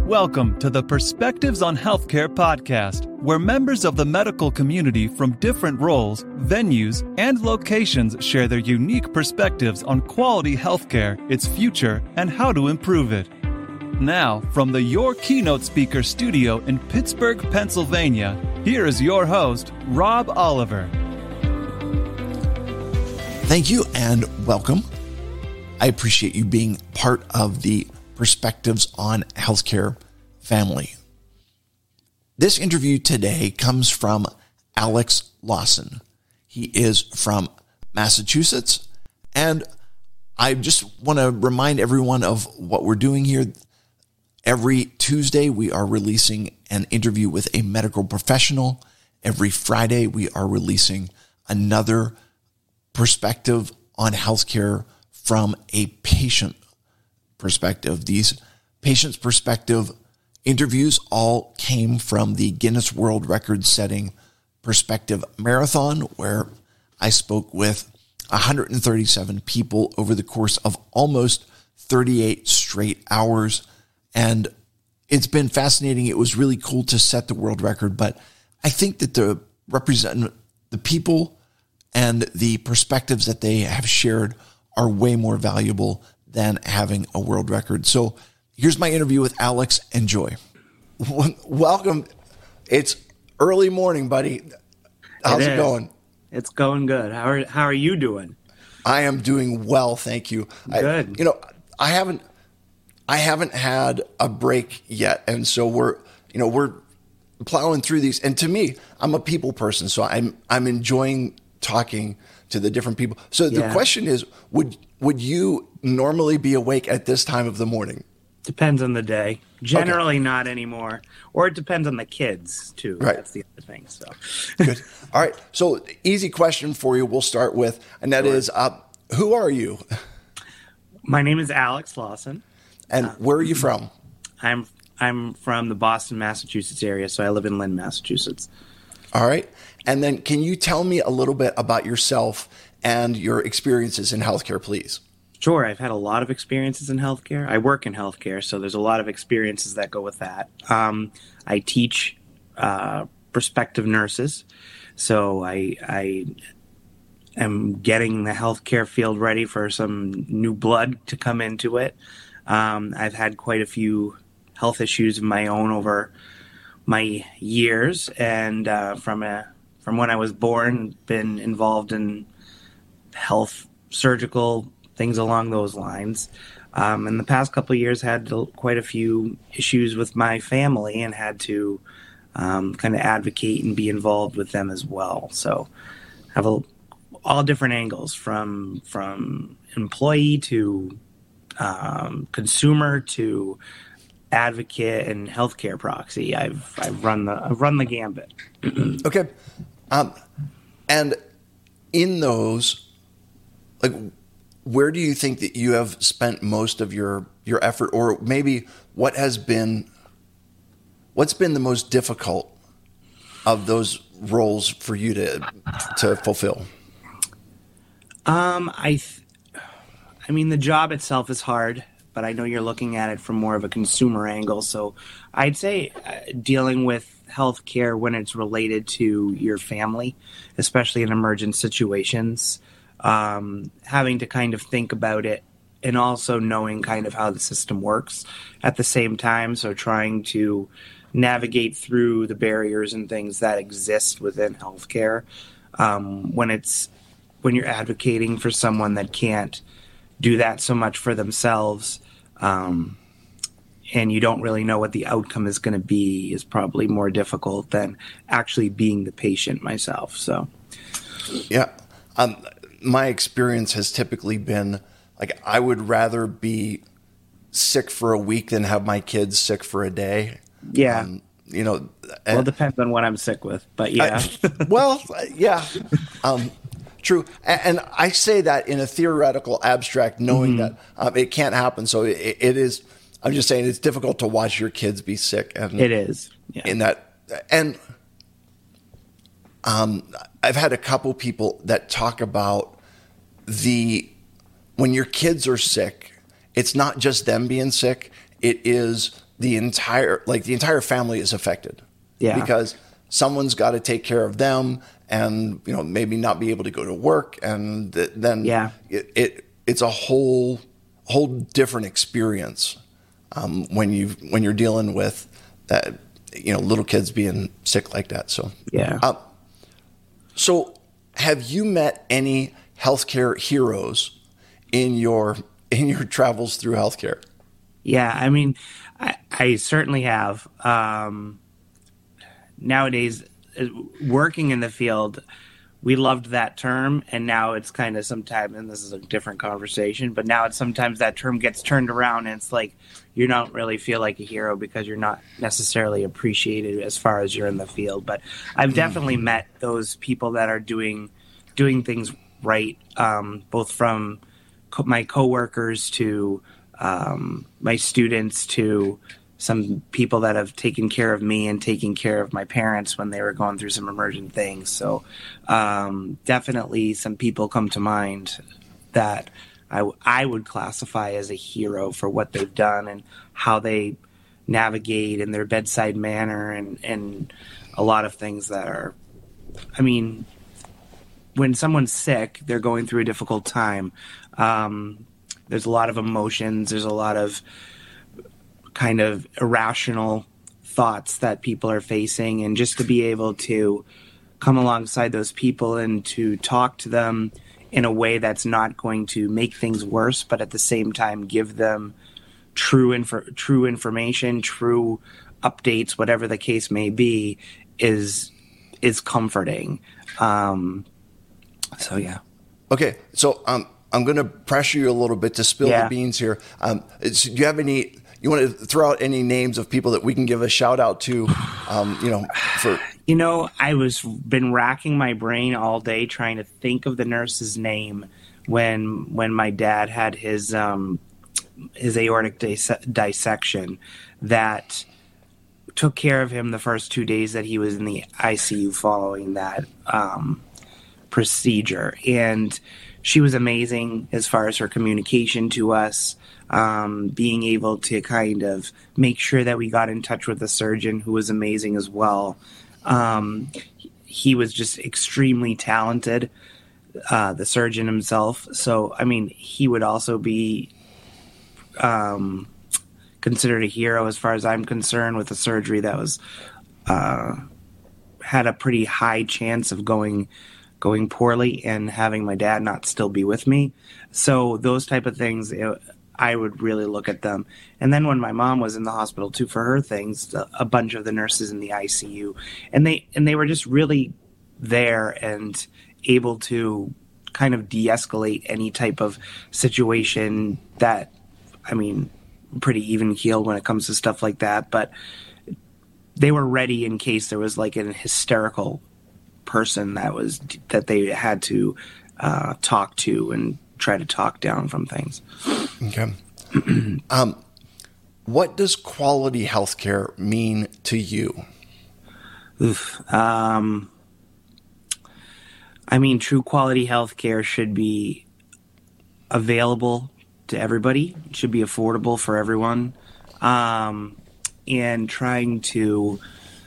Welcome to the Perspectives on Healthcare podcast, where members of the medical community from different roles, venues, and locations share their unique perspectives on quality healthcare, its future, and how to improve it. Now, from the Your Keynote Speaker studio in Pittsburgh, Pennsylvania, here is your host, Rob Oliver. Thank you and welcome. I appreciate you being part of the Perspectives on Healthcare family. This interview today comes from Alex Lawson. He is from Massachusetts, and I just want to remind everyone of what we're doing here. Every Tuesday, we are releasing an interview with a medical professional. Every Friday, we are releasing another perspective on healthcare from a patient perspective. These patients' perspective interviews all came from the Guinness World Record setting Perspective Marathon, where I spoke with 137 people over the course of almost 38 straight hours. And it's been fascinating. It was really cool to set the world record, but I think that the people and the perspectives that they have shared are way more valuable than having a world record. So here's my interview with Alex. Enjoy. Welcome. It's early morning, buddy. How's it going? It's going good. How are you doing? I am doing well, thank you. Good. I haven't had a break yet, and so we're plowing through these. And to me, I'm a people person, so I'm enjoying talking to the different people. So the question is, would you normally be awake at this time of the morning? Depends on the day. Generally not anymore. Or it depends on the kids too. Right. That's the other thing. So good. All right. So easy question for you we'll start with, and that is, who are you? My name is Alex Lawson. And where are you from? I'm from the Boston, Massachusetts area, so I live in Lynn, Massachusetts. All right. And then can you tell me a little bit about yourself and your experiences in healthcare, please? Sure. I've had a lot of experiences in healthcare. I work in healthcare, so there's a lot of experiences that go with that. I teach prospective nurses, so I am getting the healthcare field ready for some new blood to come into it. I've had quite a few health issues of my own over my years, and from when I was born, been involved in health, surgical, things along those lines. In the past couple of years, had quite a few issues with my family and had to kind of advocate and be involved with them as well. So have all different angles, from employee to consumer to advocate and healthcare proxy. I've run the gambit. Okay. And in those, where do you think that you have spent most of your effort, or maybe what's been the most difficult of those roles for you to fulfill? I mean, the job itself is hard, but I know you're looking at it from more of a consumer angle. So I'd say dealing with healthcare when it's related to your family, especially in emergent situations, having to kind of think about it and also knowing kind of how the system works at the same time. So trying to navigate through the barriers and things that exist within healthcare when you're advocating for someone that can't do that so much for themselves, and you don't really know what the outcome is going to be, is probably more difficult than actually being the patient myself. So, yeah. My experience has typically been I would rather be sick for a week than have my kids sick for a day. Yeah. Well, it depends on what I'm sick with, but yeah. Yeah. True. And I say that in a theoretical abstract, knowing that it can't happen. So it is, I'm just saying it's difficult to watch your kids be sick. And it is. Yeah. In that. And I've had a couple people that talk about when your kids are sick, it's not just them being sick. It is the entire family is affected. Yeah. Because someone's got to take care of them, and maybe not be able to go to work, and then it's a whole different experience when you're dealing with little kids being sick like that. So so have you met any healthcare heroes in your travels through healthcare? Yeah, I mean, I certainly have. Nowadays, working in the field, we loved that term, and now it's kind of sometimes, and this is a different conversation, but now it's sometimes that term gets turned around, and it's like you don't really feel like a hero because you're not necessarily appreciated as far as you're in the field. But I've definitely met those people that are doing things right, both from my coworkers to my students to some people that have taken care of me and taken care of my parents when they were going through some emergent things. So definitely some people come to mind that I would classify as a hero for what they've done and how they navigate in their bedside manner and a lot of things that are, I mean, when someone's sick, they're going through a difficult time. There's a lot of emotions. There's a lot of kind of irrational thoughts that people are facing, and just to be able to come alongside those people and to talk to them in a way that's not going to make things worse, but at the same time give them true information, true updates, whatever the case may be, is comforting. So yeah. Okay, so I'm going to pressure you a little bit to spill the beans here. Do you have any? You want to throw out any names of people that we can give a shout out to? I was been racking my brain all day trying to think of the nurse's name when my dad had his aortic dissection that took care of him the first 2 days that he was in the ICU following that procedure. And she was amazing as far as her communication to us, being able to kind of make sure that we got in touch with the surgeon, who was amazing as well. He was just extremely talented, the surgeon himself. So, I mean, he would also be considered a hero as far as I'm concerned, with a surgery that was had a pretty high chance of going poorly and having my dad not still be with me. So those type of things, I would really look at them. And then when my mom was in the hospital too for her things, a bunch of the nurses in the ICU, and they were just really there and able to kind of de-escalate any type of situation that, I mean, pretty even keeled when it comes to stuff like that, but they were ready in case there was like an hysterical person that they had to talk to and try to talk down from things. Okay. What does quality healthcare mean to you? I mean, true quality healthcare should be available to everybody. It should be affordable for everyone. And trying to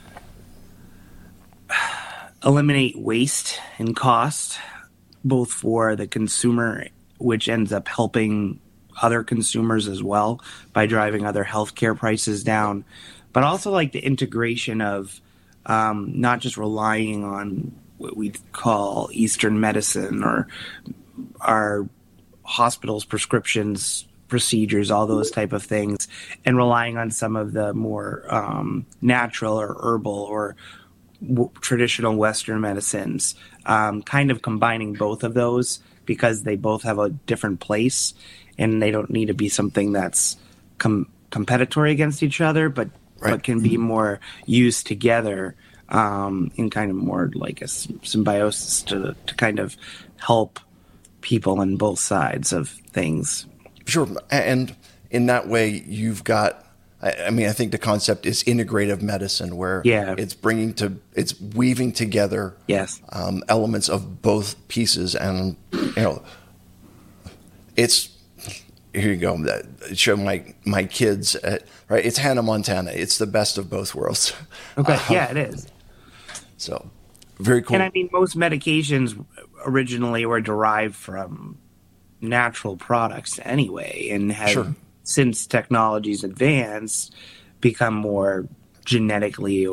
eliminate waste and cost, both for the consumer, which ends up helping other consumers as well by driving other healthcare prices down, but also like the integration of not just relying on what we call Eastern medicine or our hospitals, prescriptions, procedures, all those type of things, and relying on some of the more natural or herbal or traditional Western medicines, kind of combining both of those because they both have a different place and they don't need to be something that's competitory against each other, but can be more used together in kind of more like a symbiosis to kind of help people on both sides of things. Sure. And in that way, you've got, I mean, I think the concept is integrative medicine, where it's weaving together elements of both pieces. And, it's here you go. Show my kids, right? It's Hannah Montana. It's the best of both worlds. Okay, yeah, it is. So, very cool. And I mean, most medications originally were derived from natural products anyway, and have since technology's advanced, become more genetically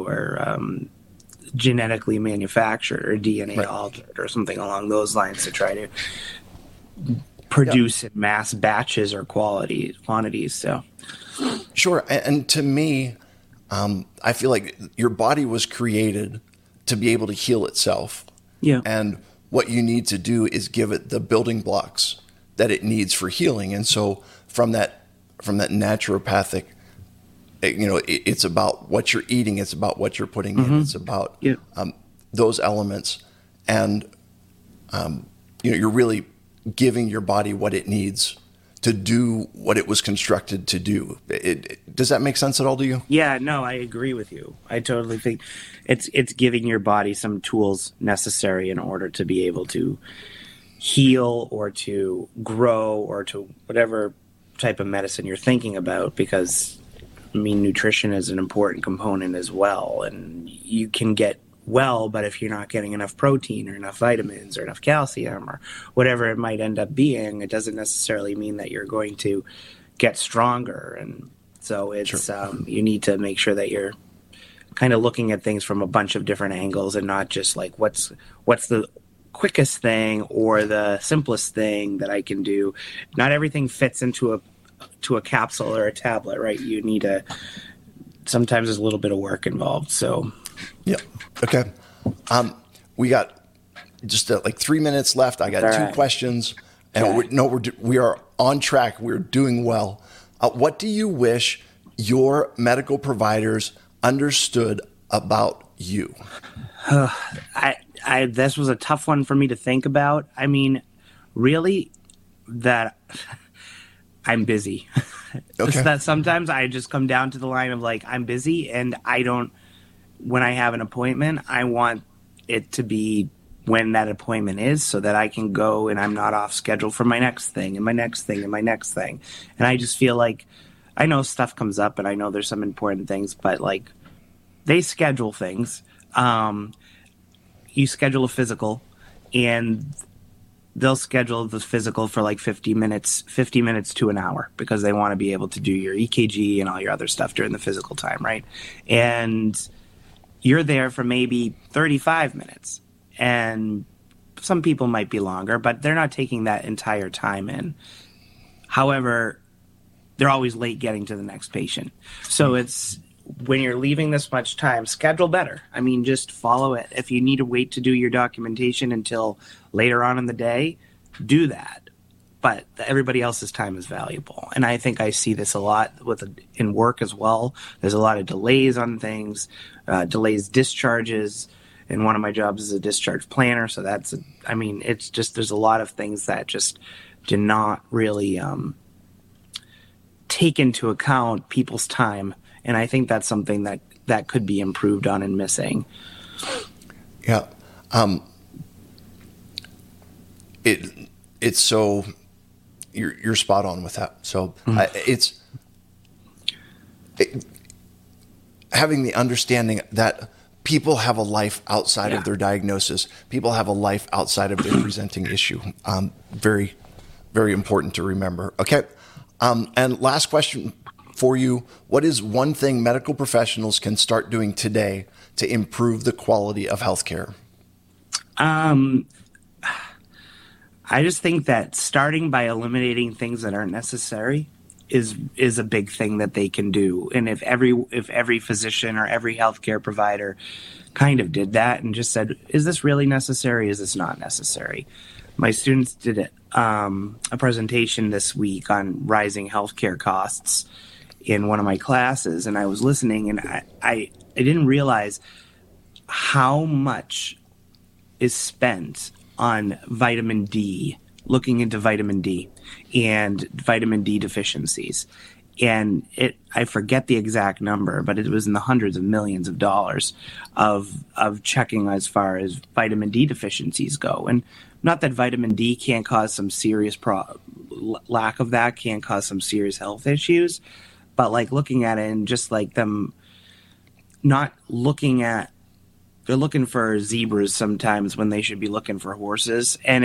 manufactured or DNA altered or something along those lines to try to produce in mass batches or quantities. So, sure. And to me, I feel like your body was created to be able to heal itself. Yeah. And what you need to do is give it the building blocks that it needs for healing. And so from that naturopathic, it's about what you're eating. It's about what you're putting in. It's about those elements. And, you're really giving your body what it needs to do what it was constructed to do. Does that make sense at all to you? Yeah, no, I agree with you. I totally think it's giving your body some tools necessary in order to be able to heal or to grow or to whatever type of medicine you're thinking about, because I mean, nutrition is an important component as well. And you can get well, but if you're not getting enough protein or enough vitamins or enough calcium or whatever it might end up being, it doesn't necessarily mean that you're going to get stronger. And so it's you need to make sure that you're kind of looking at things from a bunch of different angles and not just like what's the quickest thing or the simplest thing that I can do. Not everything fits into a capsule or a tablet, right? You need to, sometimes there's a little bit of work involved. So yeah. Okay. We got just like 3 minutes left. I got two questions, and we are on track. We're doing well. What do you wish your medical providers understood about you? This was a tough one for me to think about. I mean, really, that I'm busy. Okay. That sometimes I just come down to the line of like, I'm busy, and when I have an appointment, I want it to be when that appointment is so that I can go and I'm not off schedule for my next thing and my next thing and my next thing. And I just feel like I know stuff comes up and I know there's some important things, but like they schedule things. You schedule a physical and they'll schedule the physical for like 50 minutes to an hour because they want to be able to do your EKG and all your other stuff during the physical time, right? And you're there for maybe 35 minutes. And some people might be longer, but they're not taking that entire time in. However, they're always late getting to the next patient. So it's when you're leaving this much time, schedule better. I mean, just follow it. If you need to wait to do your documentation until later on in the day, do that. But everybody else's time is valuable. And I think I see this a lot in work as well. There's a lot of delays on things, delays discharges. And one of my jobs is a discharge planner. So it's just, there's a lot of things that just do not really take into account people's time. And I think that's something that could be improved on and missing. Yeah. It's so, you're spot on with that. So having the understanding that people have a life outside of their diagnosis. People have a life outside of their presenting issue. Very, very important to remember. Okay. And last question for you. What is one thing medical professionals can start doing today to improve the quality of healthcare? I just think that starting by eliminating things that aren't necessary is a big thing that they can do. And if every physician or every healthcare provider kind of did that and just said, is this really necessary? Is this not necessary? My students did a presentation this week on rising healthcare costs in one of my classes, and I was listening, and I didn't realize how much is spent on vitamin D, looking into vitamin D and vitamin D deficiencies. And I forget the exact number, but it was in the hundreds of millions of dollars of checking as far as vitamin D deficiencies go. And not that vitamin D can't cause some serious lack of that can cause some serious health issues, but like looking at it and just like them not looking at, they're looking for zebras sometimes when they should be looking for horses. And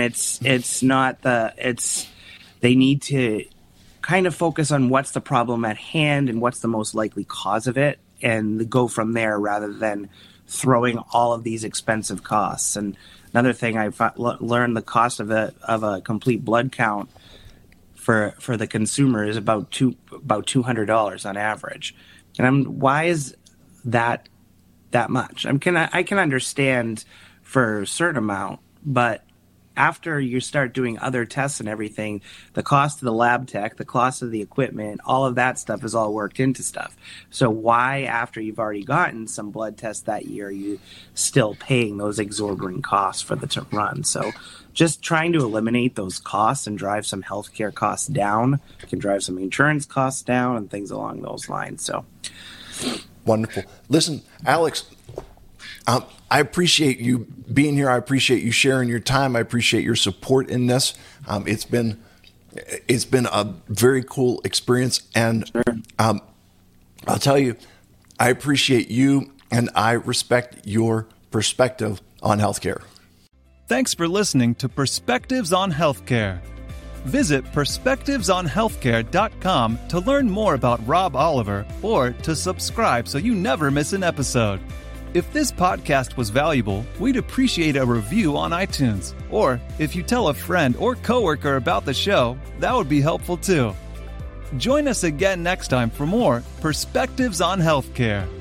they need to kind of focus on what's the problem at hand and what's the most likely cause of it, and go from there rather than throwing all of these expensive costs. And another thing I learned, the cost of a complete blood count for the consumer is about $200 on average. And why is that much? I can understand for a certain amount, but after you start doing other tests and everything, the cost of the lab tech, the cost of the equipment, all of that stuff is all worked into stuff. So why, after you've already gotten some blood tests that year, are you still paying those exorbitant costs for the run? So just trying to eliminate those costs and drive some healthcare costs down can drive some insurance costs down and things along those lines. So wonderful. Listen, Alex, I appreciate you being here. I appreciate you sharing your time. I appreciate your support in this. It's been a very cool experience, and I'll tell you, I appreciate you, and I respect your perspective on healthcare. Thanks for listening to Perspectives on Healthcare. Visit perspectivesonhealthcare.com to learn more about Rob Oliver or to subscribe so you never miss an episode. If this podcast was valuable, we'd appreciate a review on iTunes. Or if you tell a friend or coworker about the show, that would be helpful too. Join us again next time for more Perspectives on Healthcare.